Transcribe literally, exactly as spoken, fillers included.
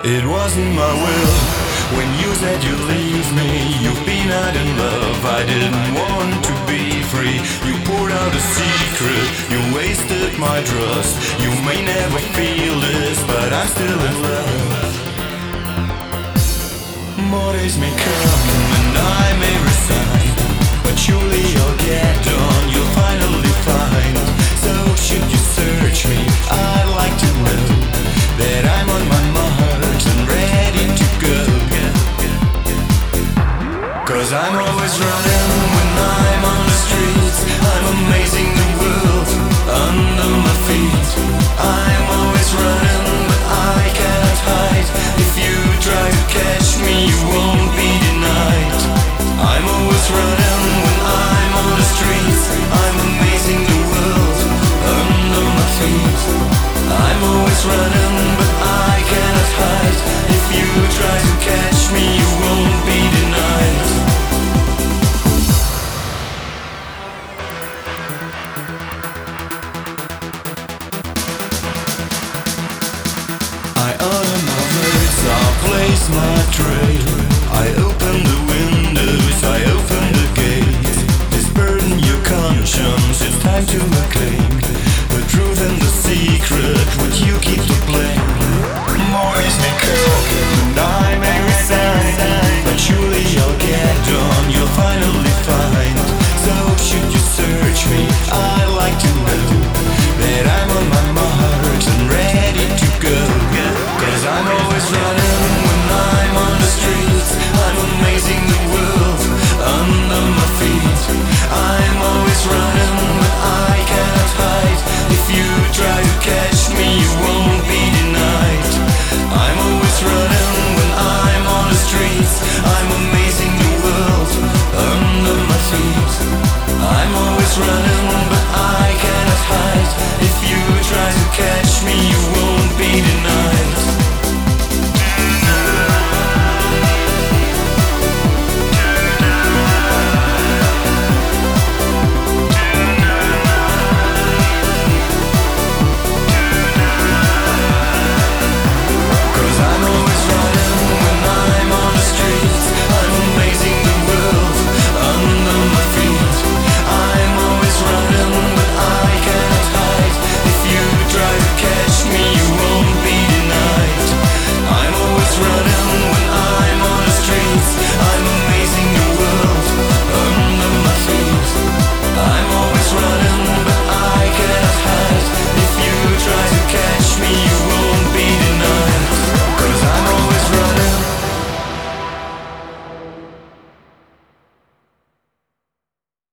It wasn't my will. When you said you'd leave me, you've been out in love. I didn't want to be free. You poured out a secret, you wasted my trust. You may never feel this, but I'm still in love. More days may come and I may resign, but surely you'll get on, you'll finally find. So should you search me, I'd like to know that I'm on my mark and ready to go. Cause I'm always running when I'm on the streets. I'm amazing the world under my feet. I'm always running but I can't hide. If you try to catch me you won't be denied. I'm always running when I'm on the streets. I'm amazing the world under my feet. I'm always running but I cannot hide. If you try to catch me you won't be denied. I honor my words, I'll place my trail. I open the windows, I open the gates. Disburden your conscience, it's time to acclaim the truth and the secret which you keep to blame. More is me cook, and I